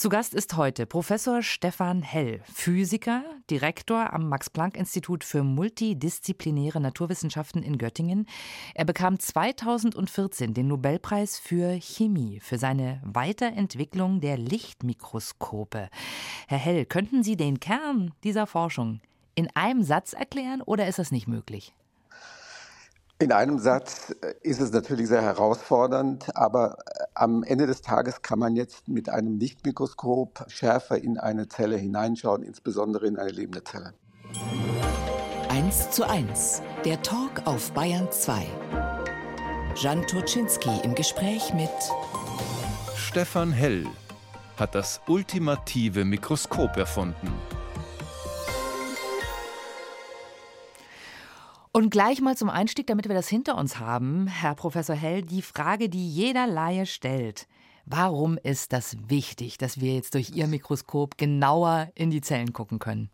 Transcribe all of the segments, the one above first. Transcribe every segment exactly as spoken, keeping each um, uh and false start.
Zu Gast ist heute Professor Stefan Hell, Physiker, Direktor am Max-Planck-Institut für multidisziplinäre Naturwissenschaften in Göttingen. Er bekam zweitausendvierzehn den Nobelpreis für Chemie für seine Weiterentwicklung der Lichtmikroskope. Herr Hell, könnten Sie den Kern dieser Forschung in einem Satz erklären oder ist das nicht möglich? In einem Satz ist es natürlich sehr herausfordernd, aber am Ende des Tages kann man jetzt mit einem Lichtmikroskop schärfer in eine Zelle hineinschauen, insbesondere in eine lebende Zelle. Eins zu eins, der Talk auf Bayern zwei. Jan Turczynski im Gespräch mit Stefan Hell hat das ultimative Mikroskop erfunden. Und gleich mal zum Einstieg, damit wir das hinter uns haben, Herr Professor Hell, die Frage, die jeder Laie stellt. Warum ist das wichtig, dass wir jetzt durch Ihr Mikroskop genauer in die Zellen gucken können?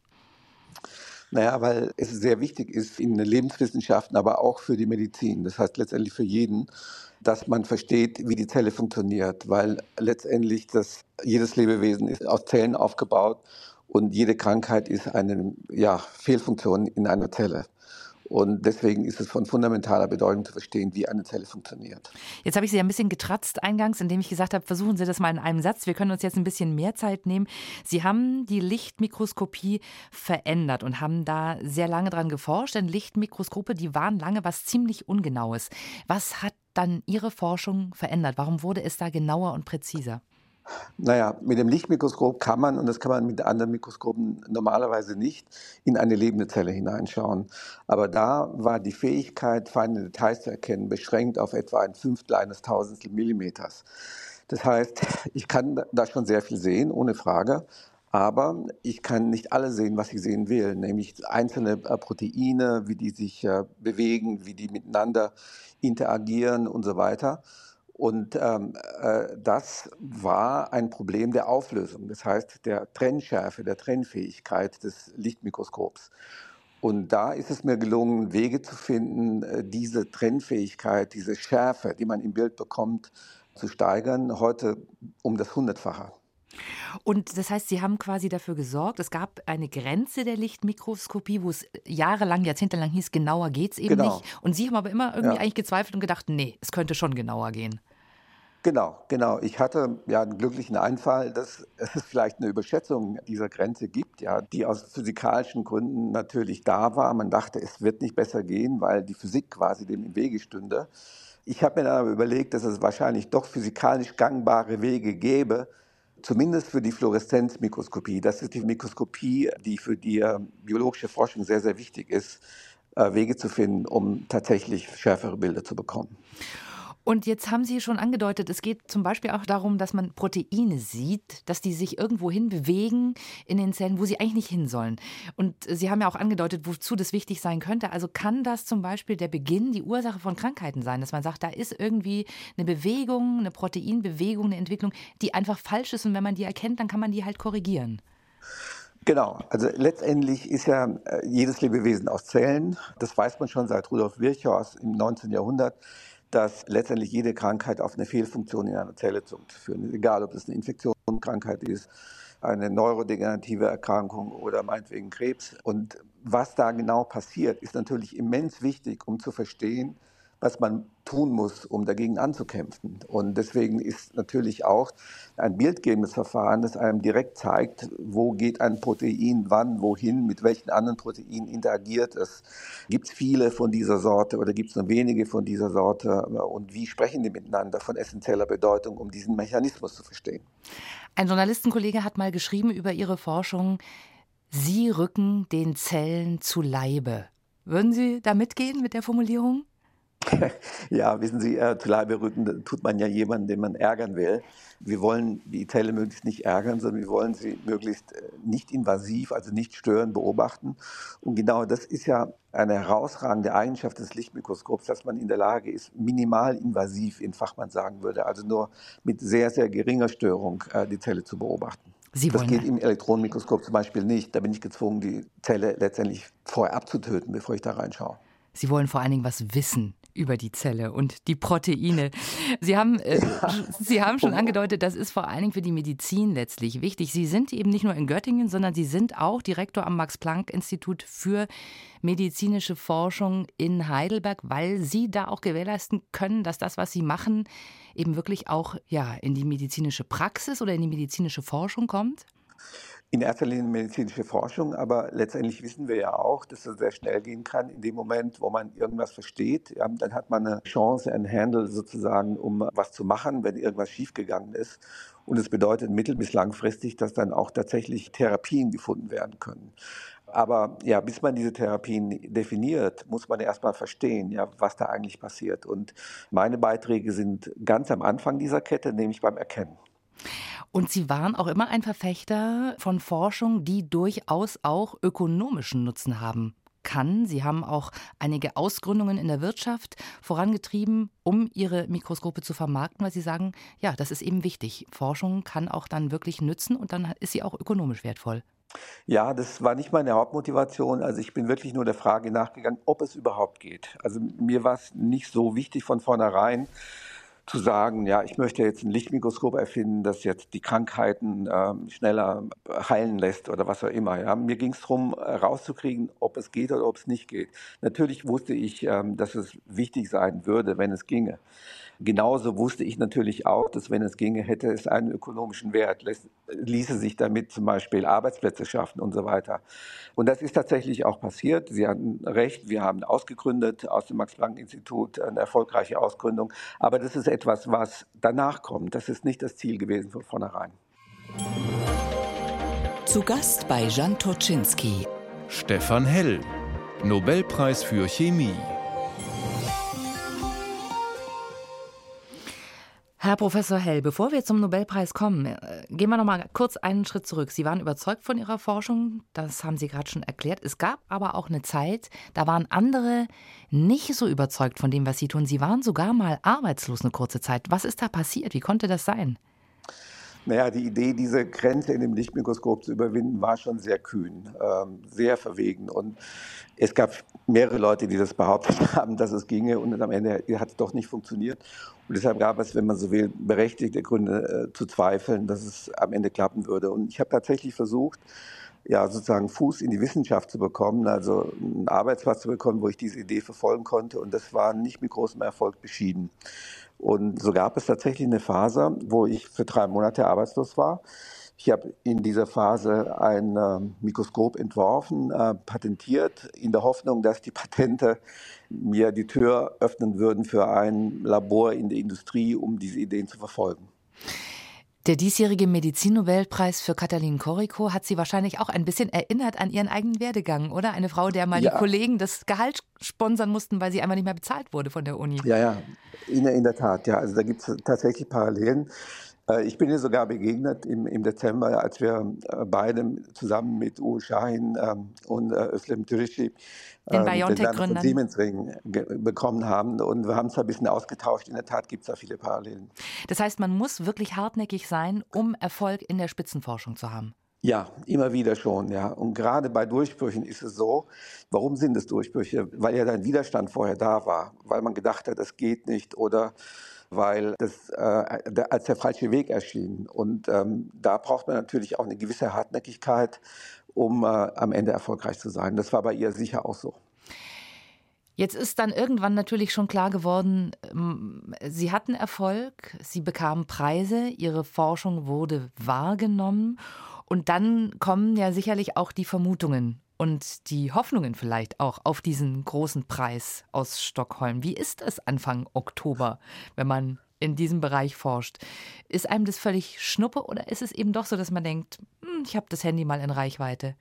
Naja, weil es sehr wichtig ist in den Lebenswissenschaften, aber auch für die Medizin, das heißt letztendlich für jeden, dass man versteht, wie die Zelle funktioniert, weil letztendlich das, jedes Lebewesen ist aus Zellen aufgebaut und jede Krankheit ist eine ja, Fehlfunktion in einer Zelle. Und deswegen ist es von fundamentaler Bedeutung zu verstehen, wie eine Zelle funktioniert. Jetzt habe ich Sie ein bisschen getratzt eingangs, indem ich gesagt habe, versuchen Sie das mal in einem Satz. Wir können uns jetzt ein bisschen mehr Zeit nehmen. Sie haben die Lichtmikroskopie verändert und haben da sehr lange dran geforscht. Denn Lichtmikroskope, die waren lange was ziemlich Ungenaues. Was hat dann Ihre Forschung verändert? Warum wurde es da genauer und präziser? Naja, mit dem Lichtmikroskop kann man, und das kann man mit anderen Mikroskopen normalerweise nicht, in eine lebende Zelle hineinschauen. Aber da war die Fähigkeit, feine Details zu erkennen, beschränkt auf etwa ein Fünftel eines Tausendstel Millimeters. Das heißt, ich kann da schon sehr viel sehen, ohne Frage. Aber ich kann nicht alles sehen, was ich sehen will, nämlich einzelne Proteine, wie die sich bewegen, wie die miteinander interagieren und so weiter. Und ähm, äh, das war ein Problem der Auflösung, das heißt der Trennschärfe, der Trennfähigkeit des Lichtmikroskops. Und da ist es mir gelungen, Wege zu finden, äh, diese Trennfähigkeit, diese Schärfe, die man im Bild bekommt, zu steigern, heute um das Hundertfache. Und das heißt, Sie haben quasi dafür gesorgt, es gab eine Grenze der Lichtmikroskopie, wo es jahrelang, jahrzehntelang hieß, genauer geht's eben Genau. nicht. Und Sie haben aber immer irgendwie Ja. eigentlich gezweifelt und gedacht, nee, es könnte schon genauer gehen. Genau, genau. Ich hatte ja einen glücklichen Einfall, dass es vielleicht eine Überschätzung dieser Grenze gibt, ja, die aus physikalischen Gründen natürlich da war. Man dachte, es wird nicht besser gehen, weil die Physik quasi dem im Wege stünde. Ich habe mir dann aber überlegt, dass es wahrscheinlich doch physikalisch gangbare Wege gäbe, zumindest für die Fluoreszenzmikroskopie. Das ist die Mikroskopie, die für die äh, biologische Forschung sehr, sehr wichtig ist, äh, Wege zu finden, um tatsächlich schärfere Bilder zu bekommen. Und jetzt haben Sie schon angedeutet, es geht zum Beispiel auch darum, dass man Proteine sieht, dass die sich irgendwo hin bewegen in den Zellen, wo sie eigentlich nicht hin sollen. Und Sie haben ja auch angedeutet, wozu das wichtig sein könnte. Also kann das zum Beispiel der Beginn, die Ursache von Krankheiten sein, dass man sagt, da ist irgendwie eine Bewegung, eine Proteinbewegung, eine Entwicklung, die einfach falsch ist. Und wenn man die erkennt, dann kann man die halt korrigieren. Genau, also letztendlich ist ja äh, jedes Lebewesen aus Zellen. Das weiß man schon seit Rudolf Virchow im neunzehnten Jahrhundert, dass letztendlich jede Krankheit auf eine Fehlfunktion in einer Zelle zurückzuführen ist. Egal, ob es eine Infektionskrankheit ist, eine neurodegenerative Erkrankung oder meinetwegen Krebs. Und was da genau passiert, ist natürlich immens wichtig, um zu verstehen, was man tun muss, um dagegen anzukämpfen. Und deswegen ist natürlich auch ein bildgebendes Verfahren, das einem direkt zeigt, wo geht ein Protein, wann, wohin, mit welchen anderen Proteinen interagiert es. Gibt es viele von dieser Sorte oder gibt es nur wenige von dieser Sorte? Und wie sprechen die miteinander von essentieller Bedeutung, um diesen Mechanismus zu verstehen? Ein Journalistenkollege hat mal geschrieben über Ihre Forschung, Sie rücken den Zellen zu Leibe. Würden Sie da mitgehen mit der Formulierung? Ja, wissen Sie, äh, zu Leibe rücken tut man ja jemanden, den man ärgern will. Wir wollen die Zelle möglichst nicht ärgern, sondern wir wollen sie möglichst äh, nicht invasiv, also nicht stören, beobachten. Und genau das ist ja eine herausragende Eigenschaft des Lichtmikroskops, dass man in der Lage ist, minimal invasiv, in Fachmann sagen würde, also nur mit sehr, sehr geringer Störung äh, die Zelle zu beobachten. Sie Das wollen geht im Elektronenmikroskop zum Beispiel nicht. Da bin ich gezwungen, die Zelle letztendlich vorher abzutöten, bevor ich da reinschaue. Sie wollen vor allen Dingen was wissen über die Zelle und die Proteine. Sie haben, äh, Sie haben schon angedeutet, das ist vor allen Dingen für die Medizin letztlich wichtig. Sie sind eben nicht nur in Göttingen, sondern Sie sind auch Direktor am Max-Planck-Institut für medizinische Forschung in Heidelberg, weil Sie da auch gewährleisten können, dass das, was Sie machen, eben wirklich auch ja, in die medizinische Praxis oder in die medizinische Forschung kommt? In erster Linie medizinische Forschung, aber letztendlich wissen wir ja auch, dass es sehr schnell gehen kann. In dem Moment, wo man irgendwas versteht, ja, dann hat man eine Chance, ein Handle sozusagen, um was zu machen, wenn irgendwas schiefgegangen ist. Und es bedeutet mittel- bis langfristig, dass dann auch tatsächlich Therapien gefunden werden können. Aber ja, bis man diese Therapien definiert, muss man erstmal verstehen, ja, was da eigentlich passiert. Und meine Beiträge sind ganz am Anfang dieser Kette, nämlich beim Erkennen. Und Sie waren auch immer ein Verfechter von Forschung, die durchaus auch ökonomischen Nutzen haben kann. Sie haben auch einige Ausgründungen in der Wirtschaft vorangetrieben, um Ihre Mikroskope zu vermarkten, weil Sie sagen, ja, das ist eben wichtig. Forschung kann auch dann wirklich nützen und dann ist sie auch ökonomisch wertvoll. Ja, das war nicht meine Hauptmotivation. Also ich bin wirklich nur der Frage nachgegangen, ob es überhaupt geht. Also mir war es nicht so wichtig von vornherein, zu sagen, ja, ich möchte jetzt ein Lichtmikroskop erfinden, das jetzt die Krankheiten ähm, schneller heilen lässt oder was auch immer. Ja. Mir ging es darum, rauszukriegen, ob es geht oder ob es nicht geht. Natürlich wusste ich, ähm, dass es wichtig sein würde, wenn es ginge. Genauso wusste ich natürlich auch, dass wenn es ginge, hätte es einen ökonomischen Wert, lässt, ließe sich damit zum Beispiel Arbeitsplätze schaffen und so weiter. Und das ist tatsächlich auch passiert. Sie hatten recht, wir haben ausgegründet aus dem Max-Planck-Institut, eine erfolgreiche Ausgründung. Aber das ist etwas, was danach kommt. Das ist nicht das Ziel gewesen von vornherein. Zu Gast bei Jan Turczynski. Stefan Hell, Nobelpreis für Chemie. Herr Professor Hell, bevor wir zum Nobelpreis kommen, gehen wir noch mal kurz einen Schritt zurück. Sie waren überzeugt von Ihrer Forschung, das haben Sie gerade schon erklärt. Es gab aber auch eine Zeit, da waren andere nicht so überzeugt von dem, was Sie tun. Sie waren sogar mal arbeitslos eine kurze Zeit. Was ist da passiert? Wie konnte das sein? Naja, die Idee, diese Grenze in dem Lichtmikroskop zu überwinden, war schon sehr kühn, ähm, sehr verwegen. Und es gab mehrere Leute, die das behauptet haben, dass es ginge. Und am Ende hat es doch nicht funktioniert. Und deshalb gab es, wenn man so will, berechtigte Gründe äh, zu zweifeln, dass es am Ende klappen würde. Und ich habe tatsächlich versucht, ja, sozusagen Fuß in die Wissenschaft zu bekommen, also einen Arbeitsplatz zu bekommen, wo ich diese Idee verfolgen konnte. Und das war nicht mit großem Erfolg beschieden. Und so gab es tatsächlich eine Phase, wo ich für drei Monate arbeitslos war. Ich habe in dieser Phase ein äh, Mikroskop entworfen, äh, patentiert, in der Hoffnung, dass die Patente mir die Tür öffnen würden für ein Labor in der Industrie, um diese Ideen zu verfolgen. Der diesjährige Medizinnobelpreis für Katalin Karikó hat Sie wahrscheinlich auch ein bisschen erinnert an Ihren eigenen Werdegang, oder? Eine Frau, der mal ja. die Kollegen das Gehalt sponsern mussten, weil sie einmal nicht mehr bezahlt wurde von der Uni. Ja, ja, in, in der Tat. Ja, also da gibt es tatsächlich Parallelen. Ich bin ihr sogar begegnet im, im Dezember, als wir beide zusammen mit Uğur Şahin ähm, und äh, Özlem Türeci den BioNTech-Gründern Siemens-Ring bekommen haben. Und wir haben es ein bisschen ausgetauscht. In der Tat gibt es da viele Parallelen. Das heißt, man muss wirklich hartnäckig sein, um Erfolg in der Spitzenforschung zu haben. Ja, immer wieder schon, ja. Und gerade bei Durchbrüchen ist es so, warum sind es Durchbrüche? Weil ja ein Widerstand vorher da war, weil man gedacht hat, das geht nicht oder weil das äh, der, als der falsche Weg erschien. Und ähm, da braucht man natürlich auch eine gewisse Hartnäckigkeit, um äh, am Ende erfolgreich zu sein. Das war bei ihr sicher auch so. Jetzt ist dann irgendwann natürlich schon klar geworden, Sie hatten Erfolg, Sie bekamen Preise, Ihre Forschung wurde wahrgenommen. Und dann kommen ja sicherlich auch die Vermutungen und die Hoffnungen vielleicht auch auf diesen großen Preis aus Stockholm. Wie ist es Anfang Oktober, wenn man in diesem Bereich forscht? Ist einem das völlig Schnuppe oder ist es eben doch so, dass man denkt, hm, ich habe das Handy mal in Reichweite?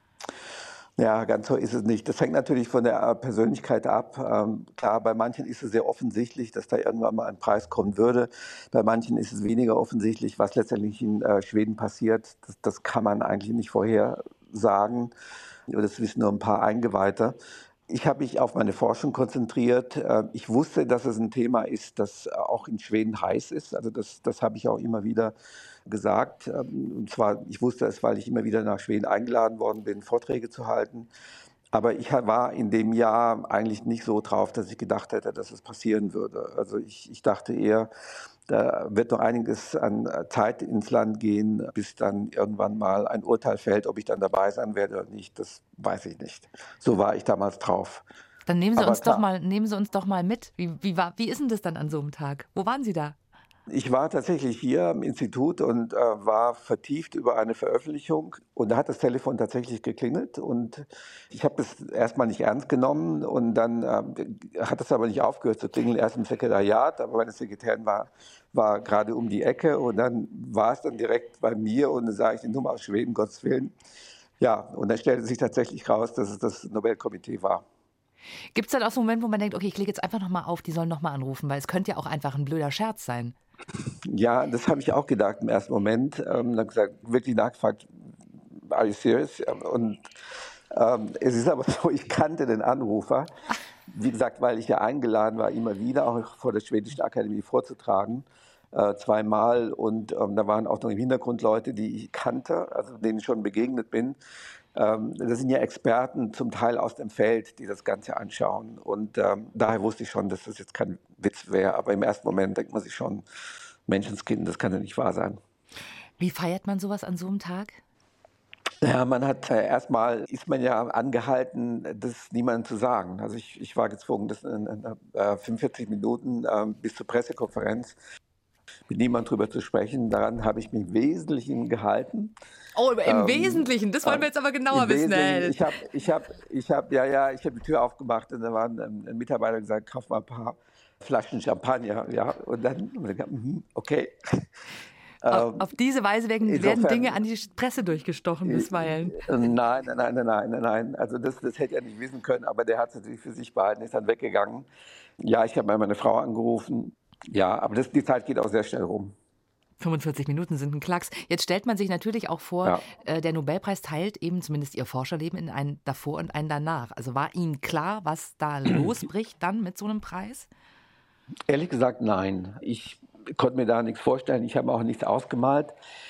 Ja, ganz so ist es nicht. Das hängt natürlich von der Persönlichkeit ab. Ähm, klar, bei manchen ist es sehr offensichtlich, dass da irgendwann mal ein Preis kommen würde. Bei manchen ist es weniger offensichtlich, was letztendlich in äh, Schweden passiert. Das, das kann man eigentlich nicht vorher sagen. Das wissen nur ein paar Eingeweihte. Ich habe mich auf meine Forschung konzentriert. Ich wusste, dass es ein Thema ist, das auch in Schweden heiß ist. Also das, das habe ich auch immer wieder gesagt. Und zwar, ich wusste es, weil ich immer wieder nach Schweden eingeladen worden bin, Vorträge zu halten. Aber ich war in dem Jahr eigentlich nicht so drauf, dass ich gedacht hätte, dass es passieren würde. Also ich, ich dachte eher, da wird noch einiges an Zeit ins Land gehen, bis dann irgendwann mal ein Urteil fällt, ob ich dann dabei sein werde oder nicht. Das weiß ich nicht. So war ich damals drauf. Dann nehmen Sie Aber uns klar, doch mal, nehmen Sie uns doch mal mit. Wie, wie, war, wie ist denn das dann an so einem Tag? Wo waren Sie da? ich war tatsächlich hier im Institut und äh, war vertieft über eine Veröffentlichung. Und da hat das Telefon tatsächlich geklingelt. Und ich habe das erstmal nicht ernst genommen. Und dann äh, hat es aber nicht aufgehört zu klingeln. Erst im Sekretariat, aber meine Sekretärin war, war gerade um die Ecke. Und dann war es dann direkt bei mir. Und dann sah ich die Nummer aus Schweden, Gottes Willen. Ja, und dann stellte sich tatsächlich raus, dass es das Nobelkomitee war. Gibt es dann auch so einen Moment, wo man denkt, okay, ich klicke jetzt einfach nochmal auf, die sollen nochmal anrufen, weil es könnte ja auch einfach ein blöder Scherz sein. Ja, das habe ich auch gedacht im ersten Moment. Ähm, dann gesagt, wirklich nachgefragt, are you serious? Und ähm, es ist aber so, ich kannte den Anrufer. Wie gesagt, weil ich ja eingeladen war, immer wieder auch vor der Schwedischen Akademie vorzutragen. Äh, zweimal. Und ähm, da waren auch noch im Hintergrund Leute, die ich kannte, also denen ich schon begegnet bin. Ähm, das sind ja Experten, zum Teil aus dem Feld, die das Ganze anschauen. Und ähm, daher wusste ich schon, dass das jetzt kein Witz wäre. Aber im ersten Moment denkt man sich schon, Menschenskind, das kann ja nicht wahr sein. Wie feiert man sowas an so einem Tag? Ja, man hat äh, erstmal ist man ja angehalten, das niemandem zu sagen. Also ich, ich war gezwungen, das in, in äh, fünfundvierzig Minuten äh, bis zur Pressekonferenz mit niemandem drüber zu sprechen. Daran habe ich mich im Wesentlichen gehalten. Oh, im Ähm, Wesentlichen, das wollen wir jetzt aber genauer Im wissen. Wesentlichen, Hell. Ich habe, ich habe, ich habe, ja, ja, ich habe die Tür aufgemacht und da war ein, ein Mitarbeiter gesagt, kauf mal ein paar Flaschen Champagner, ja, und dann, und dann mm, okay. Auf, auf diese Weise werden, insofern, werden Dinge an die Presse durchgestochen bisweilen. Nein, nein, nein, nein, nein, nein. Also das, das hätte er nicht wissen können, aber der hat es natürlich für sich behalten, ist dann weggegangen. Ja, ich habe mal meine Frau angerufen. Ja, aber das, die Zeit geht auch sehr schnell rum. fünfundvierzig Minuten sind ein Klacks. Jetzt stellt man sich natürlich auch vor, Ja. äh, der Nobelpreis teilt eben zumindest Ihr Forscherleben in einen davor und einen danach. Also war Ihnen klar, was da losbricht dann mit so einem Preis? Ehrlich gesagt, nein. Ich konnte mir da nichts vorstellen. Ich habe auch nichts ausgemalt.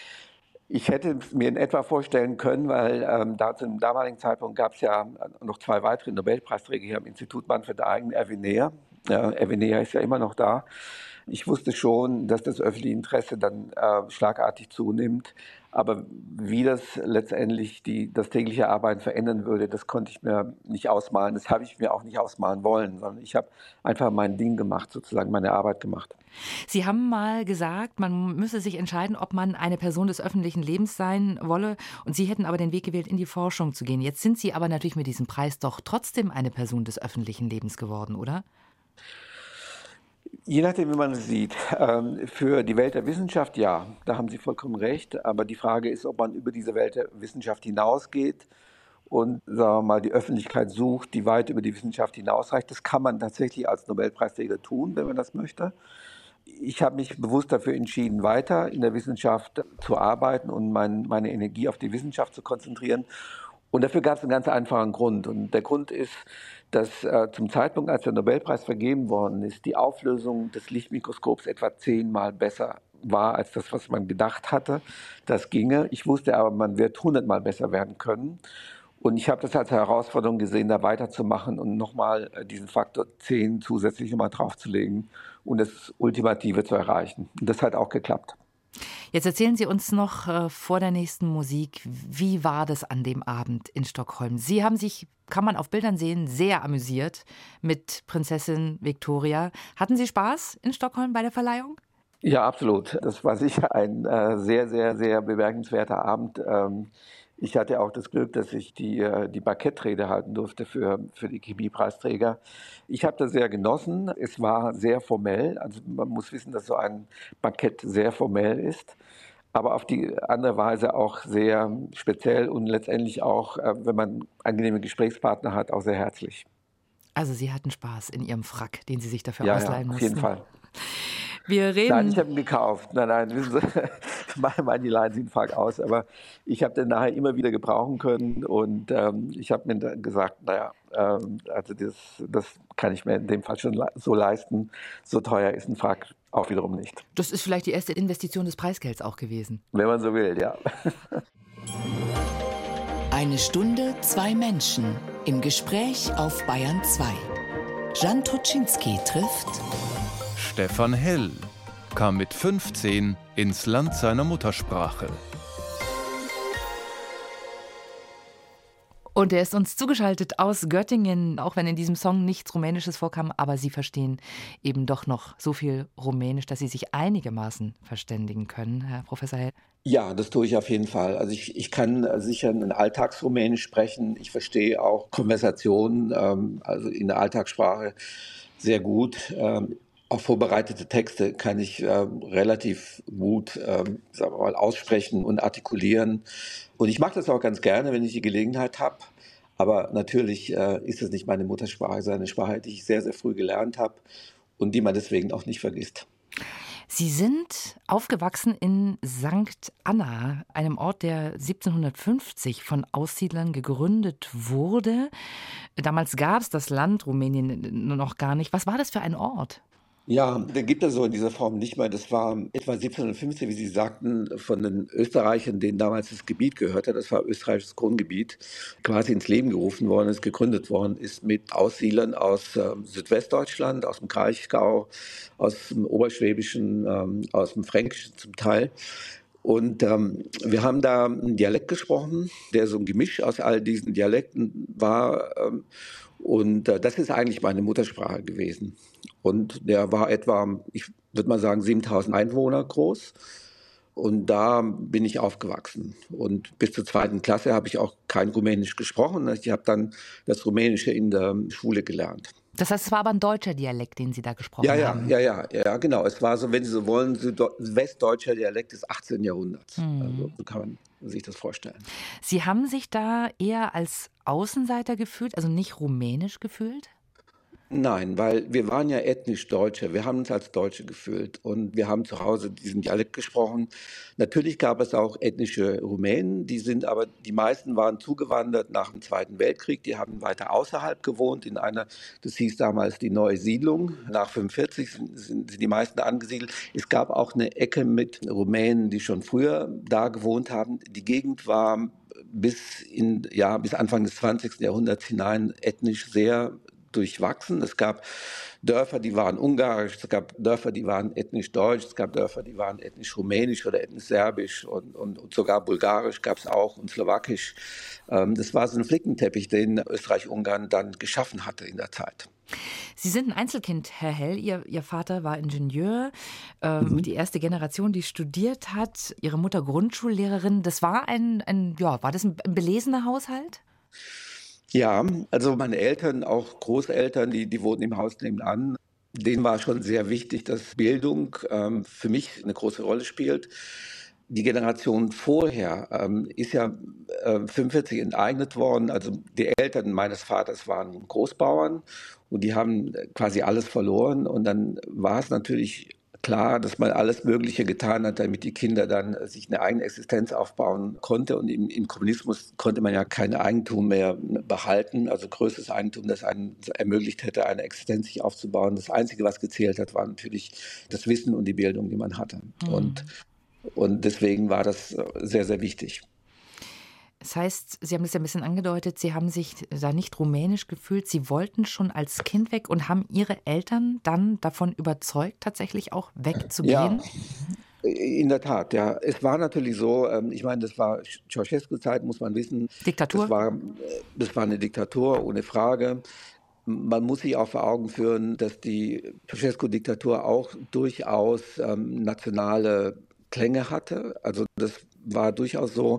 Ich hätte mir in etwa vorstellen können, weil ähm, da zu dem damaligen Zeitpunkt gab es ja noch zwei weitere Nobelpreisträger hier am Institut Manfred Eigen, Erwin Neher. Äh, Erwin Neher ist ja immer noch da. Ich wusste schon, dass das öffentliche Interesse dann äh, schlagartig zunimmt. Aber wie das letztendlich die, das tägliche Arbeiten verändern würde, das konnte ich mir nicht ausmalen. Das habe ich mir auch nicht ausmalen wollen, sondern ich habe einfach mein Ding gemacht, sozusagen meine Arbeit gemacht. Sie haben mal gesagt, man müsse sich entscheiden, ob man eine Person des öffentlichen Lebens sein wolle. Und Sie hätten aber den Weg gewählt, in die Forschung zu gehen. Jetzt sind Sie aber natürlich mit diesem Preis doch trotzdem eine Person des öffentlichen Lebens geworden, oder? Je nachdem, wie man es sieht. Ähm, für die Welt der Wissenschaft, ja, da haben Sie vollkommen recht. Aber die Frage ist, ob man über diese Welt der Wissenschaft hinausgeht und, sagen wir mal, die Öffentlichkeit sucht, die weit über die Wissenschaft hinausreicht. Das kann man tatsächlich als Nobelpreisträger tun, wenn man das möchte. Ich habe mich bewusst dafür entschieden, weiter in der Wissenschaft zu arbeiten und mein, meine Energie auf die Wissenschaft zu konzentrieren. Und dafür gab es einen ganz einfachen Grund. Und der Grund ist, dass äh, zum Zeitpunkt, als der Nobelpreis vergeben worden ist, die Auflösung des Lichtmikroskops etwa zehnmal besser war als das, was man gedacht hatte. Das ginge. Ich wusste aber, man wird hundertmal besser werden können. Und ich habe das als Herausforderung gesehen, da weiterzumachen und nochmal diesen Faktor zehn zusätzlich nochmal draufzulegen und das Ultimative zu erreichen. Und das hat auch geklappt. Jetzt erzählen Sie uns noch äh, vor der nächsten Musik, wie war das an dem Abend in Stockholm? Sie haben sich, kann man auf Bildern sehen, sehr amüsiert mit Prinzessin Victoria. Hatten Sie Spaß in Stockholm bei der Verleihung? Ja, absolut. Das war sicher ein äh, sehr, sehr, sehr bemerkenswerter Abend. Ähm, ich hatte auch das Glück, dass ich die, äh, die Bankettrede halten durfte für, für die Chemiepreisträger. Ich habe das sehr genossen. Es war sehr formell. Also man muss wissen, dass so ein Bankett sehr formell ist, aber auf die andere Weise auch sehr speziell und letztendlich auch, äh, wenn man angenehme Gesprächspartner hat, auch sehr herzlich. Also Sie hatten Spaß in Ihrem Frack, den Sie sich dafür Ja, ausleihen ja, auf mussten. jeden Fall. Wir reden. Nein, ich habe ihn gekauft. Nein, nein, wissen Sie, meine, meine leihen Sie den Frag aus. Aber ich habe den nachher immer wieder gebrauchen können. Und ähm, ich habe mir dann gesagt, naja, ähm, also das, das kann ich mir in dem Fall schon so leisten. So teuer ist ein Frag auch wiederum nicht. Das ist vielleicht die erste Investition des Preisgelds auch gewesen. Wenn man so will, ja. Eine Stunde, zwei Menschen. Im Gespräch auf Bayern zwei. Jan Toczynski trifft Stefan Hell, kam mit fünfzehn ins Land seiner Muttersprache. Und er ist uns zugeschaltet aus Göttingen, auch wenn in diesem Song nichts Rumänisches vorkam, aber Sie verstehen eben doch noch so viel Rumänisch, dass Sie sich einigermaßen verständigen können, Herr Professor Hell. Ja, das tue ich auf jeden Fall. Also ich, ich kann sicher ein Alltagsrumänisch sprechen. Ich verstehe auch Konversationen, ähm, also in der Alltagssprache sehr gut. Ähm, auch vorbereitete Texte kann ich ähm, relativ gut, ähm, sagen wir mal, aussprechen und artikulieren. Und ich mache das auch ganz gerne, wenn ich die Gelegenheit habe. Aber natürlich äh, ist es nicht meine Muttersprache, sondern eine Sprache, die ich sehr, sehr früh gelernt habe und die man deswegen auch nicht vergisst. Sie sind aufgewachsen in Sankt Anna, einem Ort, der siebzehnhundertfünfzig von Aussiedlern gegründet wurde. Damals gab es das Land Rumänien noch gar nicht. Was war das für ein Ort? Ja, den gibt es so in dieser Form nicht mehr. Das war etwa siebzehnhundertfünfzig, wie Sie sagten, von den Österreichern, denen damals das Gebiet gehörte. Das war österreichisches Grundgebiet, quasi ins Leben gerufen worden ist, gegründet worden ist mit Aussiedlern aus äh, Südwestdeutschland, aus dem Kraichgau, aus dem Oberschwäbischen, ähm, aus dem Fränkischen zum Teil. Und ähm, wir haben da einen Dialekt gesprochen, der so ein Gemisch aus all diesen Dialekten war. Ähm, und äh, das ist eigentlich meine Muttersprache gewesen. Und der war etwa, ich würde mal sagen, siebentausend Einwohner groß. Und da bin ich aufgewachsen. Und bis zur zweiten Klasse habe ich auch kein Rumänisch gesprochen. Ich habe dann das Rumänische in der Schule gelernt. Das heißt, es war aber ein deutscher Dialekt, den Sie da gesprochen ja, ja, haben. Ja, ja, ja, genau. Es war so, wenn Sie so wollen, westdeutscher Dialekt des achtzehnten Jahrhunderts. Mhm. Also so kann man sich das vorstellen. Sie haben sich da eher als Außenseiter gefühlt, also nicht rumänisch gefühlt? Nein, weil wir waren ja ethnisch Deutsche. Wir haben uns als Deutsche gefühlt und wir haben zu Hause diesen Dialekt gesprochen. Natürlich gab es auch ethnische Rumänen, die sind aber, die meisten waren zugewandert nach dem Zweiten Weltkrieg. Die haben weiter außerhalb gewohnt in einer, das hieß damals die Neue Siedlung. Nach fünfundvierzig sind, sind, sind die meisten angesiedelt. Es gab auch eine Ecke mit Rumänen, die schon früher da gewohnt haben. Die Gegend war bis in, ja, bis Anfang des zwanzigsten Jahrhunderts hinein ethnisch sehr durchwachsen. Es gab Dörfer, die waren ungarisch, es gab Dörfer, die waren ethnisch deutsch, es gab Dörfer, die waren ethnisch rumänisch oder ethnisch serbisch und, und, und sogar bulgarisch gab es auch und slowakisch. Ähm, das war so ein Flickenteppich, den Österreich-Ungarn dann geschaffen hatte in der Zeit. Sie sind ein Einzelkind, Herr Hell. Ihr, Ihr Vater war Ingenieur, äh, mhm. die erste Generation, die studiert hat. Ihre Mutter Grundschullehrerin. Das war ein, ein ja, war das ein belesener Haushalt? Ja, also meine Eltern, auch Großeltern, die, die wohnten im Haus nebenan. Denen war schon sehr wichtig, dass Bildung ähm, für mich eine große Rolle spielt. Die Generation vorher ähm, ist ja äh, fünfundvierzig enteignet worden. Also die Eltern meines Vaters waren Großbauern und die haben quasi alles verloren. Und dann war es natürlich klar, dass man alles Mögliche getan hat, damit die Kinder dann sich eine eigene Existenz aufbauen konnte. Und im, im Kommunismus konnte man ja kein Eigentum mehr behalten, also größtes Eigentum, das einen ermöglicht hätte, eine Existenz sich aufzubauen. Das Einzige, was gezählt hat, war natürlich das Wissen und die Bildung, die man hatte. Mhm. Und, und deswegen war das sehr, sehr wichtig. Das heißt, Sie haben das ja ein bisschen angedeutet, Sie haben sich da nicht rumänisch gefühlt. Sie wollten schon als Kind weg und haben Ihre Eltern dann davon überzeugt, tatsächlich auch wegzugehen? Ja, in der Tat, ja. Es war natürlich so, ich meine, das war Ceausescu-Zeit, muss man wissen. Diktatur? Das war, das war eine Diktatur, ohne Frage. Man muss sich auch vor Augen führen, dass die Ceausescu-Diktatur auch durchaus ähm, nationale Klänge hatte. Also das war durchaus so.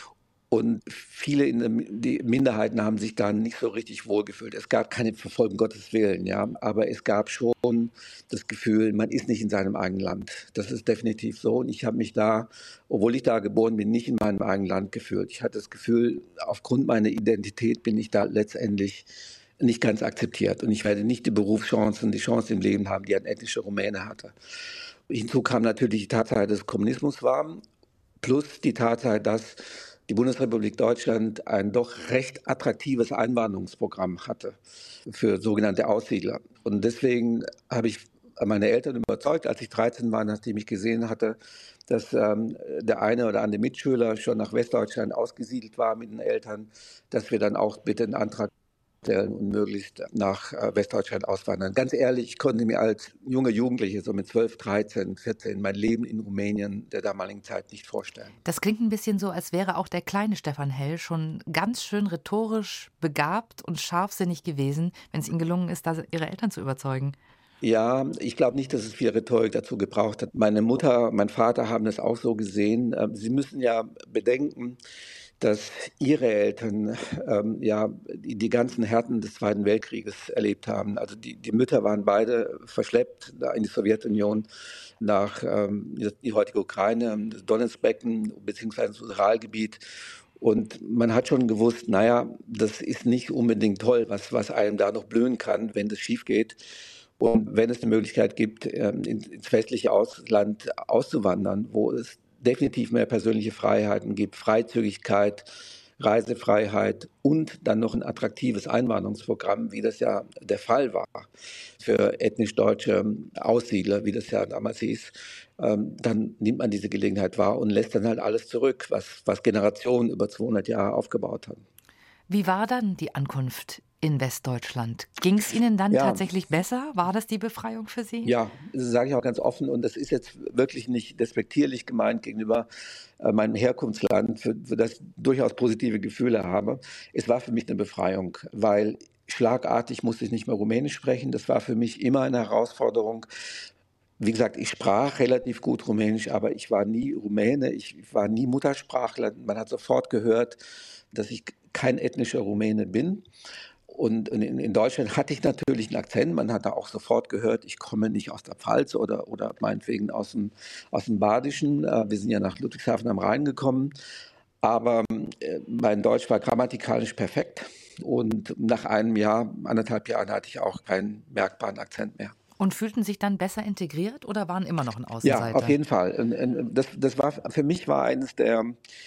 Und viele in der, die Minderheiten haben sich da nicht so richtig wohlgefühlt. Es gab keine Verfolgung, Gottes Willen, ja, aber es gab schon das Gefühl, man ist nicht in seinem eigenen Land. Das ist definitiv so. Und ich habe mich da, obwohl ich da geboren bin, nicht in meinem eigenen Land gefühlt. Ich hatte das Gefühl, aufgrund meiner Identität bin ich da letztendlich nicht ganz akzeptiert. Und ich werde nicht die Berufschancen, die Chancen im Leben haben, die ein ethnischer Rumäne hatte. Hinzu kam natürlich die Tatsache, dass Kommunismus war, plus die Tatsache, dass die Bundesrepublik Deutschland ein doch recht attraktives Einwanderungsprogramm hatte für sogenannte Aussiedler. Und deswegen habe ich meine Eltern überzeugt, als ich dreizehn war, nachdem ich gesehen hatte, dass ähm, der eine oder andere Mitschüler schon nach Westdeutschland ausgesiedelt war mit den Eltern, dass wir dann auch bitte einen Antrag stellen und möglichst nach äh, Westdeutschland auswandern. Ganz ehrlich, ich konnte mir als junger Jugendliche, so mit zwölf, dreizehn, vierzehn, mein Leben in Rumänien der damaligen Zeit nicht vorstellen. Das klingt ein bisschen so, als wäre auch der kleine Stefan Hell schon ganz schön rhetorisch begabt und scharfsinnig gewesen, wenn es ihm gelungen ist, da ihre Eltern zu überzeugen. Ja, ich glaube nicht, dass es viel Rhetorik dazu gebraucht hat. Meine Mutter, mein Vater haben das auch so gesehen. Ähm, Sie müssen ja bedenken, dass ihre Eltern ähm, ja die, die ganzen Härten des Zweiten Weltkrieges erlebt haben. Also die, die Mütter waren beide verschleppt da in die Sowjetunion nach ähm, die heutige Ukraine, das Donetsbecken beziehungsweise das Uralgebiet. Und man hat schon gewusst, naja, das ist nicht unbedingt toll, was, was einem da noch blühen kann, wenn das schief geht. Und wenn es eine Möglichkeit gibt, ähm, ins, ins westliche Ausland auszuwandern, wo es definitiv mehr persönliche Freiheiten gibt, Freizügigkeit, Reisefreiheit und dann noch ein attraktives Einwanderungsprogramm, wie das ja der Fall war für ethnisch deutsche Aussiedler, wie das ja damals hieß, ähm, dann nimmt man diese Gelegenheit wahr und lässt dann halt alles zurück, was, was Generationen über zweihundert Jahre aufgebaut haben. Wie war dann die Ankunft in Westdeutschland? Ging es Ihnen dann Ja. tatsächlich besser? War das die Befreiung für Sie? Ja, das sage ich auch ganz offen und das ist jetzt wirklich nicht despektierlich gemeint gegenüber äh, meinem Herkunftsland, für, für das ich durchaus positive Gefühle habe. Es war für mich eine Befreiung, weil schlagartig musste ich nicht mehr Rumänisch sprechen. Das war für mich immer eine Herausforderung. Wie gesagt, ich sprach relativ gut Rumänisch, aber ich war nie Rumäne, ich war nie Muttersprachler. Man hat sofort gehört, dass ich kein ethnischer Rumäne bin. Und in, in Deutschland hatte ich natürlich einen Akzent. Man hat da auch sofort gehört, ich komme nicht aus der Pfalz oder, oder meinetwegen aus dem, aus dem Badischen. Äh, Wir sind ja nach Ludwigshafen am Rhein gekommen. Aber äh, mein Deutsch war grammatikalisch perfekt. Und nach einem Jahr, anderthalb Jahren hatte ich auch keinen merkbaren Akzent mehr. Und fühlten sich dann besser integriert oder waren immer noch ein Außenseiter? Ja, auf jeden Fall. Und, und das, das war für mich war eines der,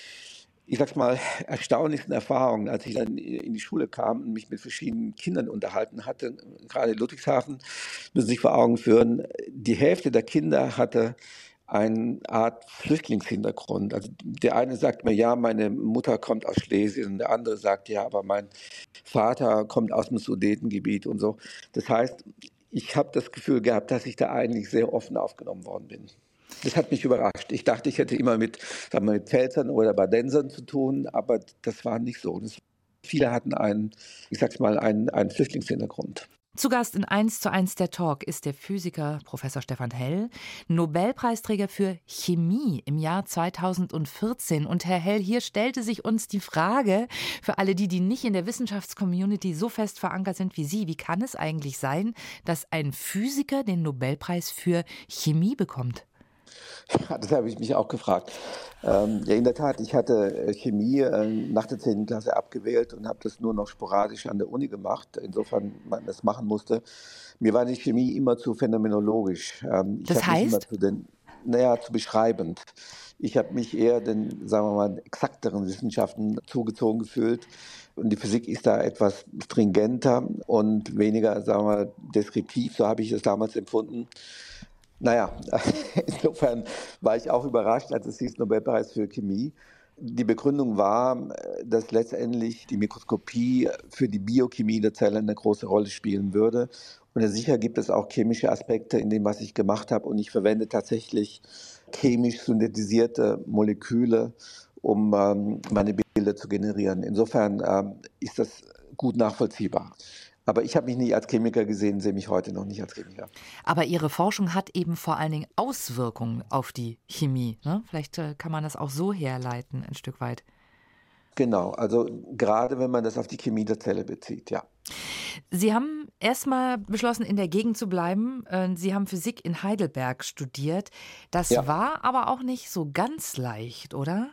ich sag's mal, erstaunlichsten Erfahrungen, als ich dann in die Schule kam und mich mit verschiedenen Kindern unterhalten hatte, gerade in Ludwigshafen, müssen Sie sich vor Augen führen, die Hälfte der Kinder hatte eine Art Flüchtlingshintergrund. Also der eine sagt mir, ja, meine Mutter kommt aus Schlesien, und der andere sagt, ja, aber mein Vater kommt aus dem Sudetengebiet und so. Das heißt, ich habe das Gefühl gehabt, dass ich da eigentlich sehr offen aufgenommen worden bin. Das hat mich überrascht. Ich dachte, ich hätte immer mit, sagen wir, mit Pfälzern oder Badensern zu tun, aber das war nicht so. Das, viele hatten einen, ich sag's mal, einen, einen Flüchtlingshintergrund. Zu Gast in eins zu eins der Talk ist der Physiker Professor Stefan Hell, Nobelpreisträger für Chemie im Jahr zweitausendvierzehn. Und Herr Hell, hier stellte sich uns die Frage, für alle die, die nicht in der Wissenschaftscommunity so fest verankert sind wie Sie, wie kann es eigentlich sein, dass ein Physiker den Nobelpreis für Chemie bekommt? Ja, das habe ich mich auch gefragt. Ähm, ja, in der Tat, ich hatte Chemie äh, nach der zehnten Klasse abgewählt und habe das nur noch sporadisch an der Uni gemacht, insofern man das machen musste. Mir war die Chemie immer zu phänomenologisch. Ähm, ich Das habe mich immer heißt? zu den, naja, zu beschreibend. Ich habe mich eher den, sagen wir mal, exakteren Wissenschaften zugezogen gefühlt. Und die Physik ist da etwas stringenter und weniger, sagen wir mal, deskriptiv, so habe ich es damals empfunden. Naja, insofern war ich auch überrascht, als es hieß Nobelpreis für Chemie. Die Begründung war, dass letztendlich die Mikroskopie für die Biochemie der Zelle eine große Rolle spielen würde. Und ja, sicher gibt es auch chemische Aspekte in dem, was ich gemacht habe. Und ich verwende tatsächlich chemisch synthetisierte Moleküle, um ähm, meine Bilder zu generieren. Insofern ähm, ist das gut nachvollziehbar. Aber ich habe mich nie als Chemiker gesehen, sehe mich heute noch nicht als Chemiker. Aber Ihre Forschung hat eben vor allen Dingen Auswirkungen auf die Chemie, ne? Vielleicht äh, kann man das auch so herleiten, ein Stück weit. Genau, also gerade wenn man das auf die Chemie der Zelle bezieht, ja. Sie haben erstmal beschlossen, in der Gegend zu bleiben. Sie haben Physik in Heidelberg studiert. Das Ja. war aber auch nicht so ganz leicht, oder?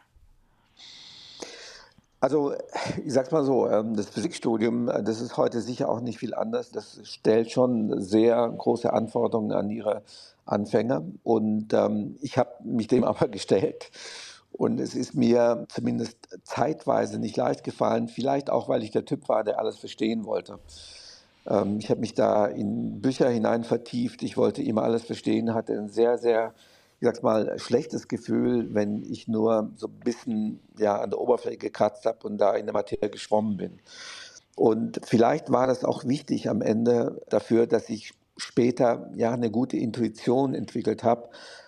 Also ich sag's mal so, ähm, das Physikstudium, äh, das ist heute sicher auch nicht viel anders. Das stellt schon sehr große Anforderungen an ihre Anfänger. Und ähm, ich habe mich dem aber gestellt. Und es ist mir zumindest zeitweise nicht leicht gefallen. Vielleicht auch, weil ich der Typ war, der alles verstehen wollte. Ähm, ich habe mich da in Bücher hinein vertieft. Ich wollte immer alles verstehen, hatte ein sehr, sehr, ich sag's mal, schlechtes Gefühl, wenn ich nur so ein bisschen ja, an der Oberfläche gekratzt habe und da in der Materie geschwommen bin. Und vielleicht war das auch wichtig am Ende dafür, dass ich später ja eine gute Intuition entwickelt habe,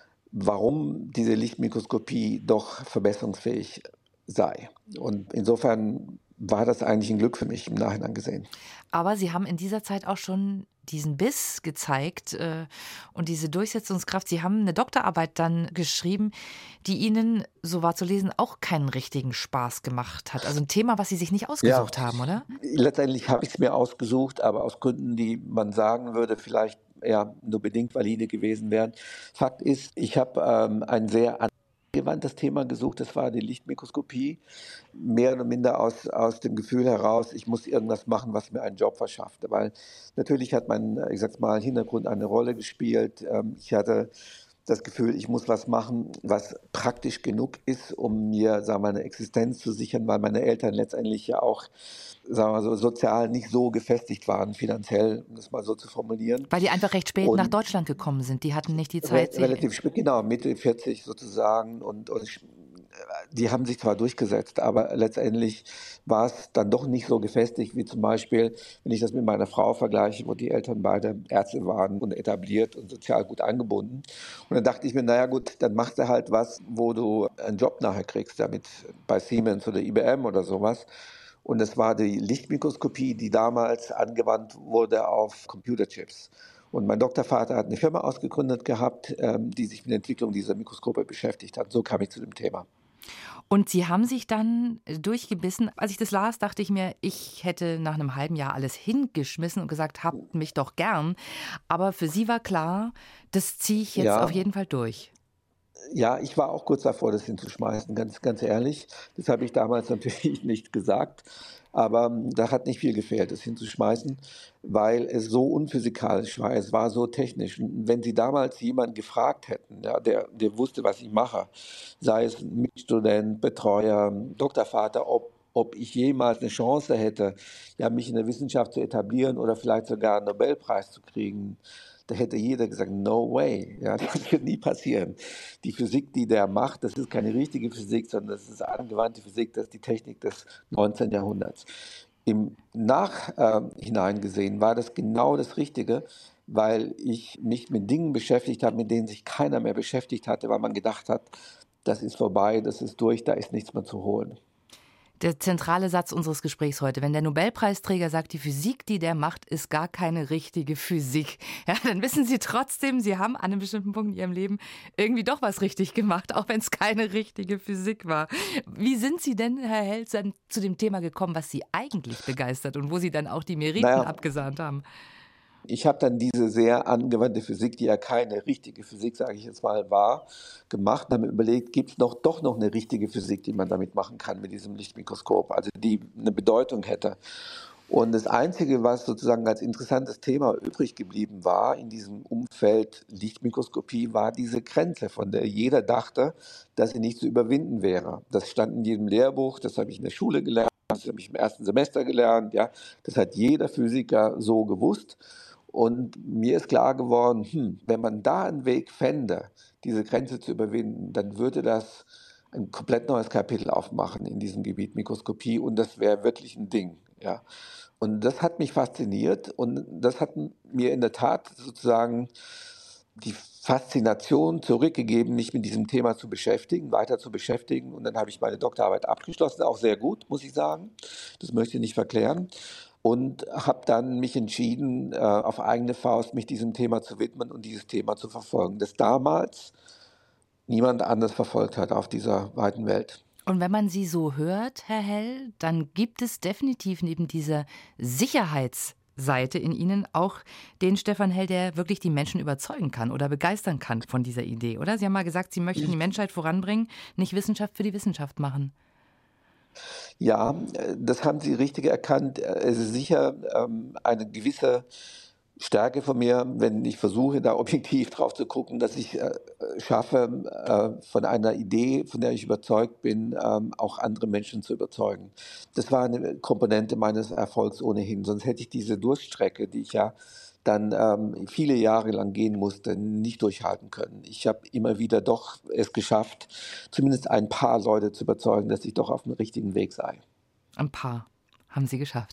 warum diese Lichtmikroskopie doch verbesserungsfähig sei. Und insofern war das eigentlich ein Glück für mich im Nachhinein gesehen. Aber Sie haben in dieser Zeit auch schon diesen Biss gezeigt äh, und diese Durchsetzungskraft. Sie haben eine Doktorarbeit dann geschrieben, die Ihnen, so war zu lesen, auch keinen richtigen Spaß gemacht hat. Also ein Thema, was Sie sich nicht ausgesucht ja, haben, oder? Letztendlich habe ich es mir ausgesucht, aber aus Gründen, die man sagen würde, vielleicht eher nur bedingt valide gewesen wären. Fakt ist, ich habe ähm, ein sehr angewandtes Thema gesucht, das war die Lichtmikroskopie, mehr oder minder aus, aus dem Gefühl heraus, ich muss irgendwas machen, was mir einen Job verschafft, weil natürlich hat mein, ich sag's mal, Hintergrund eine Rolle gespielt. Ich hatte das Gefühl, ich muss was machen, was praktisch genug ist, um mir, sagen wir, eine Existenz zu sichern, weil meine Eltern letztendlich ja auch, sagen wir so, sozial nicht so gefestigt waren, finanziell, um das mal so zu formulieren. Weil die einfach recht spät und nach Deutschland gekommen sind. Die hatten nicht die Zeit. Re- relativ spät, genau, Mitte vierzig sozusagen. Und, und die haben sich zwar durchgesetzt, aber letztendlich war es dann doch nicht so gefestigt, wie zum Beispiel, wenn ich das mit meiner Frau vergleiche, wo die Eltern beide Ärzte waren und etabliert und sozial gut angebunden. Und dann dachte ich mir, naja gut, dann machst du halt was, wo du einen Job nachher kriegst, damit bei Siemens oder I B M oder sowas. Und das war die Lichtmikroskopie, die damals angewandt wurde auf Computerchips. Und mein Doktorvater hat eine Firma ausgegründet gehabt, die sich mit der Entwicklung dieser Mikroskope beschäftigt hat. So kam ich zu dem Thema. Und Sie haben sich dann durchgebissen. Als ich das las, dachte ich mir, ich hätte nach einem halben Jahr alles hingeschmissen und gesagt, habt mich doch gern. Aber für Sie war klar, das ziehe ich jetzt ja auf jeden Fall durch. Ja, ich war auch kurz davor, das hinzuschmeißen, ganz, ganz ehrlich. Das habe ich damals natürlich nicht gesagt. Aber da hat nicht viel gefehlt, das hinzuschmeißen, weil es so unphysikalisch war, es war so technisch. Und wenn Sie damals jemanden gefragt hätten, ja, der, der wusste, was ich mache, sei es Mitstudent, Betreuer, Doktorvater, ob, ob ich jemals eine Chance hätte, ja, mich in der Wissenschaft zu etablieren oder vielleicht sogar einen Nobelpreis zu kriegen, da hätte jeder gesagt, no way, ja, das wird nie passieren. Die Physik, die der macht, das ist keine richtige Physik, sondern das ist angewandte Physik, das ist die Technik des neunzehnten Jahrhunderts. Im Nachhinein äh, gesehen war das genau das Richtige, weil ich mich mit Dingen beschäftigt habe, mit denen sich keiner mehr beschäftigt hatte, weil man gedacht hat, das ist vorbei, das ist durch, da ist nichts mehr zu holen. Der zentrale Satz unseres Gesprächs heute, wenn der Nobelpreisträger sagt, die Physik, die der macht, ist gar keine richtige Physik, ja, dann wissen Sie trotzdem, Sie haben an einem bestimmten Punkt in Ihrem Leben irgendwie doch was richtig gemacht, auch wenn es keine richtige Physik war. Wie sind Sie denn, Herr Held, dann zu dem Thema gekommen, was Sie eigentlich begeistert und wo Sie dann auch die Meriten naja. abgesahnt haben? Ich habe dann diese sehr angewandte Physik, die ja keine richtige Physik, sage ich jetzt mal, war, gemacht und habe mir überlegt, gibt es noch, doch noch eine richtige Physik, die man damit machen kann, mit diesem Lichtmikroskop, also die eine Bedeutung hätte. Und das Einzige, was sozusagen als interessantes Thema übrig geblieben war in diesem Umfeld Lichtmikroskopie, war diese Grenze, von der jeder dachte, dass sie nicht zu überwinden wäre. Das stand in jedem Lehrbuch, das habe ich in der Schule gelernt, das habe ich im ersten Semester gelernt, ja, das hat jeder Physiker so gewusst. Und mir ist klar geworden, hm, wenn man da einen Weg fände, diese Grenze zu überwinden, dann würde das ein komplett neues Kapitel aufmachen in diesem Gebiet Mikroskopie und das wäre wirklich ein Ding. Ja. Und das hat mich fasziniert und das hat mir in der Tat sozusagen die Faszination zurückgegeben, mich mit diesem Thema zu beschäftigen, weiter zu beschäftigen. Und dann habe ich meine Doktorarbeit abgeschlossen, auch sehr gut, muss ich sagen. Das möchte ich nicht verklären. Und habe dann mich entschieden, äh, auf eigene Faust mich diesem Thema zu widmen und dieses Thema zu verfolgen, das damals niemand anders verfolgt hat auf dieser weiten Welt. Und wenn man Sie so hört, Herr Hell, dann gibt es definitiv neben dieser Sicherheitsseite in Ihnen auch den Stefan Hell, der wirklich die Menschen überzeugen kann oder begeistern kann von dieser Idee, oder? Sie haben mal gesagt, Sie möchten die Menschheit voranbringen, nicht Wissenschaft für die Wissenschaft machen. Ja, das haben Sie richtig erkannt. Es ist sicher ähm, eine gewisse Stärke von mir, wenn ich versuche, da objektiv drauf zu gucken, dass ich äh, schaffe, äh, von einer Idee, von der ich überzeugt bin, ähm, auch andere Menschen zu überzeugen. Das war eine Komponente meines Erfolgs ohnehin. Sonst hätte ich diese Durststrecke, die ich ja dann ähm, viele Jahre lang gehen musste, nicht durchhalten können. Ich habe immer wieder doch es geschafft, zumindest ein paar Leute zu überzeugen, dass ich doch auf dem richtigen Weg sei. Ein paar haben Sie geschafft.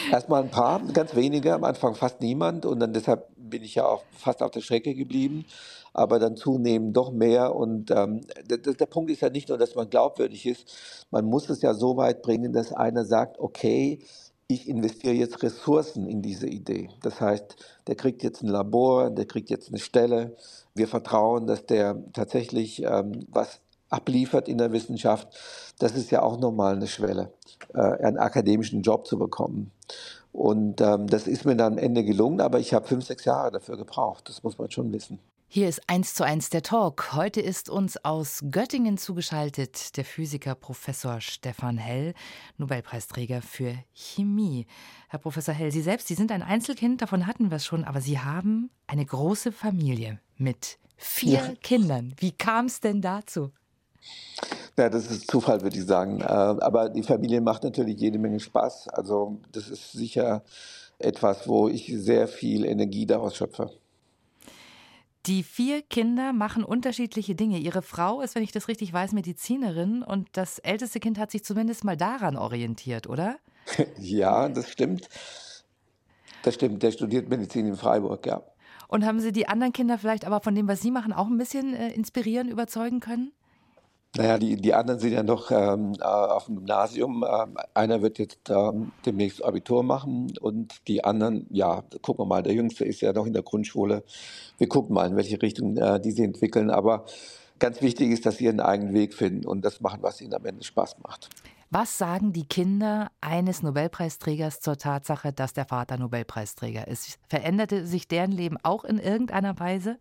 Erstmal ein paar, ganz wenige, am Anfang fast niemand und dann deshalb bin ich ja auch fast auf der Strecke geblieben, aber dann zunehmend doch mehr und ähm, d d der Punkt ist ja nicht nur, dass man glaubwürdig ist, man muss es ja so weit bringen, dass einer sagt: „Okay, ich investiere jetzt Ressourcen in diese Idee.“ Das heißt, der kriegt jetzt ein Labor, der kriegt jetzt eine Stelle. Wir vertrauen, dass der tatsächlich, ähm, was abliefert in der Wissenschaft. Das ist ja auch noch mal 'ne Schwelle, äh, einen akademischen Job zu bekommen. Und, ähm, das ist mir dann am Ende gelungen, aber ich habe fünf, sechs Jahre dafür gebraucht. Das muss man schon wissen. Hier ist eins zu eins der Talk. Heute ist uns aus Göttingen zugeschaltet der Physiker Professor Stefan Hell, Nobelpreisträger für Chemie. Herr Professor Hell, Sie selbst, Sie sind ein Einzelkind, davon hatten wir es schon, aber Sie haben eine große Familie mit vier Ja. Kindern. Wie kam es denn dazu? Ja, das ist Zufall, würde ich sagen. Äh, aber die Familie macht natürlich jede Menge Spaß. Also, das ist sicher etwas, wo ich sehr viel Energie daraus schöpfe. Die vier Kinder machen unterschiedliche Dinge. Ihre Frau ist, wenn ich das richtig weiß, Medizinerin und das älteste Kind hat sich zumindest mal daran orientiert, oder? Ja, das stimmt. Das stimmt. Der studiert Medizin in Freiburg, ja. Und haben Sie die anderen Kinder vielleicht aber von dem, was Sie machen, auch ein bisschen äh, inspirieren, überzeugen können? Naja, die, die anderen sind ja noch ähm, äh, auf dem Gymnasium. Ähm, einer wird jetzt ähm, demnächst Abitur machen und die anderen, ja, gucken wir mal, der Jüngste ist ja noch in der Grundschule. Wir gucken mal, in welche Richtung äh, die sie entwickeln. Aber ganz wichtig ist, dass sie ihren eigenen Weg finden und das machen, was ihnen am Ende Spaß macht. Was sagen die Kinder eines Nobelpreisträgers zur Tatsache, dass der Vater Nobelpreisträger ist? Veränderte sich deren Leben auch in irgendeiner Weise?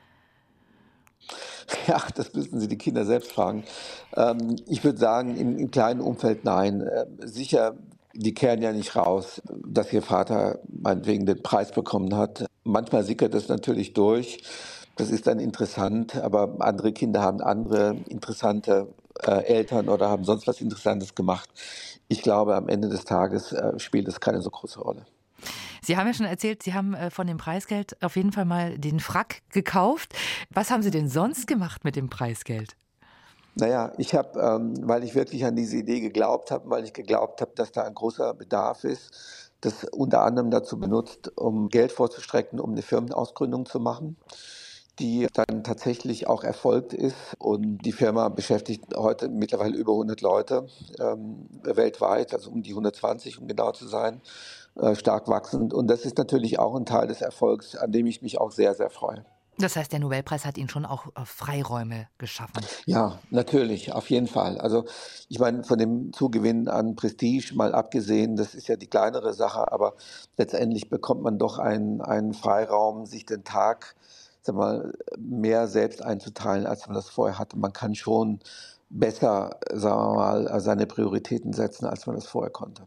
Ja, das müssten Sie die Kinder selbst fragen. Ähm, ich würde sagen, im, im kleinen Umfeld nein. Äh, sicher, die kehren ja nicht raus, dass ihr Vater meinetwegen den Preis bekommen hat. Manchmal sickert das natürlich durch. Das ist dann interessant, aber andere Kinder haben andere interessante äh, Eltern oder haben sonst was Interessantes gemacht. Ich glaube, am Ende des Tages äh, spielt das keine so große Rolle. Sie haben ja schon erzählt, Sie haben äh, von dem Preisgeld auf jeden Fall mal den Frack gekauft. Was haben Sie denn sonst gemacht mit dem Preisgeld? Naja, ich habe, ähm, weil ich wirklich an diese Idee geglaubt habe, weil ich geglaubt habe, dass da ein großer Bedarf ist, das unter anderem dazu benutzt, um Geld vorzustrecken, um eine Firmenausgründung zu machen, die dann tatsächlich auch erfolgt ist. Und die Firma beschäftigt heute mittlerweile über hundert Leute ähm, weltweit, also um die hundertzwanzig, um genau zu sein, äh, stark wachsend. Und das ist natürlich auch ein Teil des Erfolgs, an dem ich mich auch sehr, sehr freue. Das heißt, der Nobelpreis hat Ihnen schon auch äh, Freiräume geschaffen. Ja, natürlich, auf jeden Fall. Also ich meine, von dem Zugewinn an Prestige mal abgesehen, das ist ja die kleinere Sache, aber letztendlich bekommt man doch einen, einen Freiraum, sich den Tag, sag mal, mehr selbst einzuteilen, als man das vorher hatte. Man kann schon besser, sagen wir mal, seine Prioritäten setzen, als man das vorher konnte.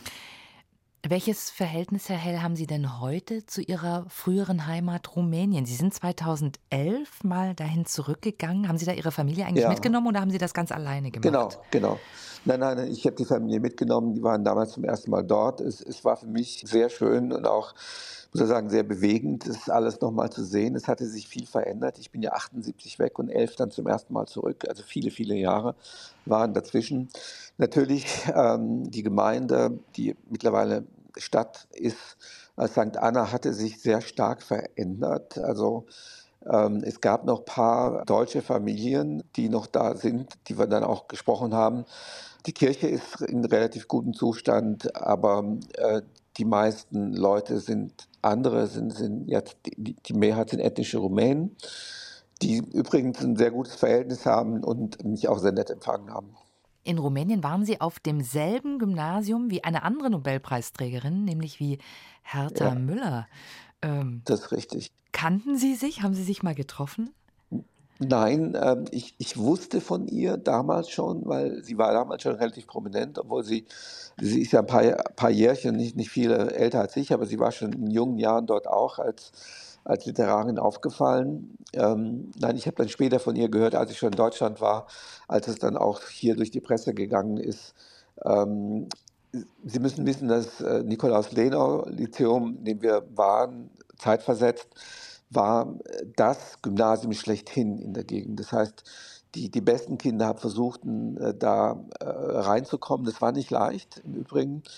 Welches Verhältnis, Herr Hell, haben Sie denn heute zu Ihrer früheren Heimat Rumänien? Sie sind zweitausendelf mal dahin zurückgegangen. Haben Sie da Ihre Familie eigentlich Ja, mitgenommen oder haben Sie das ganz alleine genau, gemacht? genau. Nein, nein, nein, ich habe die Familie mitgenommen, die waren damals zum ersten Mal dort. Es, es war für mich sehr schön und auch, muss ich sagen, sehr bewegend, das alles nochmal zu sehen. Es hatte sich viel verändert. Ich bin ja achtundsiebzig weg und elf dann zum ersten Mal zurück. Also viele, viele Jahre waren dazwischen. Natürlich ähm, die Gemeinde, die mittlerweile Stadt ist, äh, Sankt Anna, hatte sich sehr stark verändert. Also ähm, es gab noch ein paar deutsche Familien, die noch da sind, die wir dann auch gesprochen haben. Die Kirche ist in relativ gutem Zustand, aber äh, die meisten Leute sind andere, sind, sind jetzt die, die Mehrheit sind ethnische Rumänen, die übrigens ein sehr gutes Verhältnis haben und mich auch sehr nett empfangen haben. In Rumänien waren Sie auf demselben Gymnasium wie eine andere Nobelpreisträgerin, nämlich wie Ja, Herta Müller. Ähm, das ist richtig. kannten Sie sich? Haben Sie sich mal getroffen? Nein, ähm, ich, ich wusste von ihr damals schon, weil sie war damals schon relativ prominent, obwohl sie, sie ist ja ein paar, paar Jährchen, nicht, nicht viele älter als ich, aber sie war schon in jungen Jahren dort auch als, als Literarin aufgefallen. Ähm, nein, ich habe dann später von ihr gehört, als ich schon in Deutschland war, als es dann auch hier durch die Presse gegangen ist. Ähm, Sie müssen wissen, dass äh, Nikolaus-Lenau-Lyzeum, in dem wir waren, zeitversetzt, war das Gymnasium schlechthin in der Gegend. Das heißt, die, die besten Kinder haben versucht, äh, da äh, reinzukommen. Das war nicht leicht im Übrigen.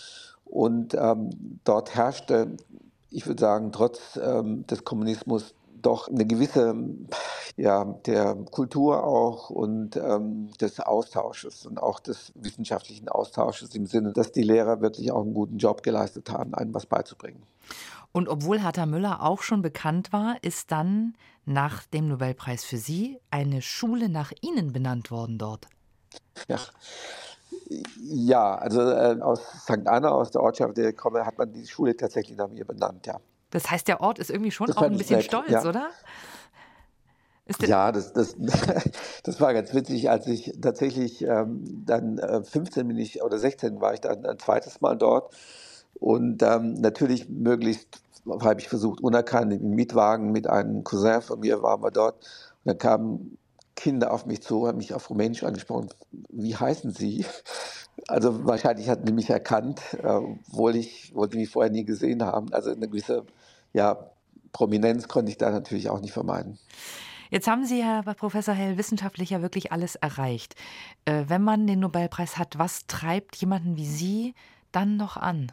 Und ähm, dort herrschte, ich würde sagen, trotz ähm, des Kommunismus doch eine gewisse, ja, der Kultur auch und ähm, des Austausches und auch des wissenschaftlichen Austausches im Sinne, dass die Lehrer wirklich auch einen guten Job geleistet haben, einem was beizubringen. Und obwohl Hertha Müller auch schon bekannt war, ist dann nach dem Nobelpreis für Sie eine Schule nach Ihnen benannt worden dort. Ja, ja also äh, aus Sankt Anna, aus der Ortschaft, der ich komme, hat man die Schule tatsächlich nach mir benannt, ja. Das heißt, der Ort ist irgendwie schon Das auch fand ein ich bisschen nett, stolz, ja. oder? Ist denn Ja, das, das, das war ganz witzig, als ich tatsächlich ähm, dann äh, fünfzehn bin ich, oder sechzehn war ich dann ein zweites Mal dort und ähm, natürlich möglichst habe ich versucht, unerkannt im Mietwagen mit einem Cousin von mir waren wir dort und dann kamen Kinder auf mich zu, haben mich auf Rumänisch angesprochen, wie heißen Sie? Also wahrscheinlich hatten die mich erkannt, äh, obwohl ich, obwohl sie mich vorher nie gesehen haben. Also eine gewisse, ja, Prominenz konnte ich da natürlich auch nicht vermeiden. Jetzt haben Sie, Herr Professor Hell, wissenschaftlich ja wirklich alles erreicht. Äh, wenn man den Nobelpreis hat, was treibt jemanden wie Sie dann noch an?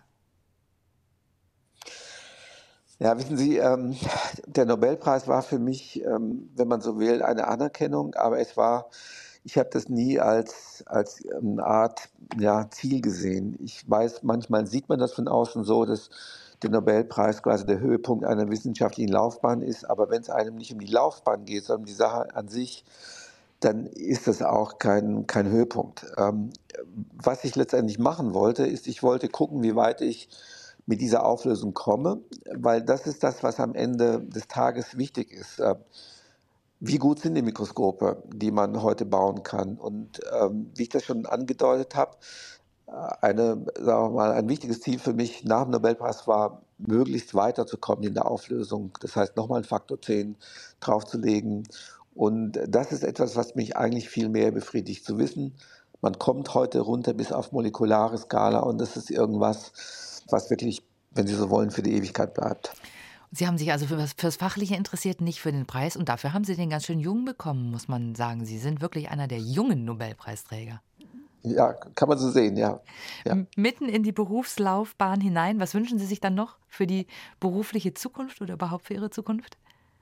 Ja, wissen Sie, ähm, der Nobelpreis war für mich, ähm, wenn man so will, eine Anerkennung, aber es war, ich habe das nie als, als eine Art ja, Ziel gesehen. Ich weiß, manchmal sieht man das von außen so, dass der Nobelpreis quasi der Höhepunkt einer wissenschaftlichen Laufbahn ist, aber wenn es einem nicht um die Laufbahn geht, sondern um die Sache an sich, dann ist das auch kein, kein Höhepunkt. Ähm, was ich letztendlich machen wollte, ist, ich wollte gucken, wie weit ich mit dieser Auflösung komme, weil das ist das, was am Ende des Tages wichtig ist. Äh, Wie gut sind die Mikroskope, die man heute bauen kann? Und ähm, wie ich das schon angedeutet habe, eine, sagen wir mal, ein wichtiges Ziel für mich nach dem Nobelpreis war, möglichst weiterzukommen in der Auflösung. Das heißt, nochmal einen Faktor zehn draufzulegen. Und das ist etwas, was mich eigentlich viel mehr befriedigt, zu wissen, man kommt heute runter bis auf molekulare Skala und das ist irgendwas, was wirklich, wenn Sie so wollen, für die Ewigkeit bleibt. Sie haben sich also für das Fachliche interessiert, nicht für den Preis. Und dafür haben Sie den ganz schön jung bekommen, muss man sagen. Sie sind wirklich einer der jungen Nobelpreisträger. Ja, kann man so sehen, ja. ja. Mitten in die Berufslaufbahn hinein. Was wünschen Sie sich dann noch für die berufliche Zukunft oder überhaupt für Ihre Zukunft?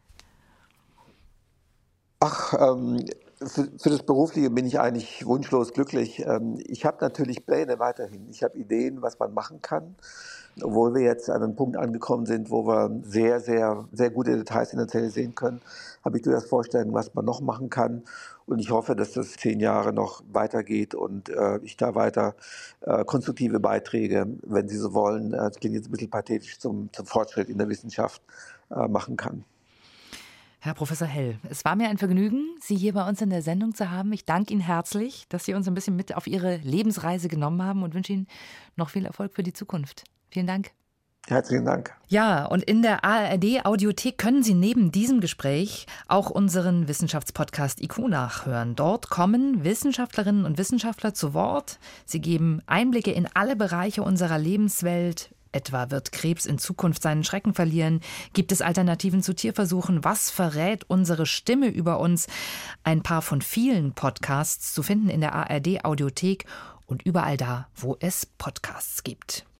Ach, ähm, für, für das Berufliche bin ich eigentlich wunschlos glücklich. Ähm, ich habe natürlich Pläne weiterhin. Ich habe Ideen, was man machen kann. Obwohl wir jetzt an einem Punkt angekommen sind, wo wir sehr, sehr, sehr gute Details in der Zelle sehen können, habe ich durchaus Vorstellungen, was man noch machen kann. Und ich hoffe, dass das zehn Jahre noch weitergeht und äh, ich da weiter äh, konstruktive Beiträge, wenn Sie so wollen, äh, das klingt jetzt ein bisschen pathetisch, zum, zum Fortschritt in der Wissenschaft äh, machen kann. Herr Professor Hell, es war mir ein Vergnügen, Sie hier bei uns in der Sendung zu haben. Ich danke Ihnen herzlich, dass Sie uns ein bisschen mit auf Ihre Lebensreise genommen haben und wünsche Ihnen noch viel Erfolg für die Zukunft. Vielen Dank. Herzlichen Dank. Ja, und in der A R D-Audiothek können Sie neben diesem Gespräch auch unseren Wissenschaftspodcast I Q nachhören. Dort kommen Wissenschaftlerinnen und Wissenschaftler zu Wort. Sie geben Einblicke in alle Bereiche unserer Lebenswelt. Etwa wird Krebs in Zukunft seinen Schrecken verlieren? Gibt es Alternativen zu Tierversuchen? Was verrät unsere Stimme über uns? Ein paar von vielen Podcasts zu finden in der A R D-Audiothek und überall da, wo es Podcasts gibt.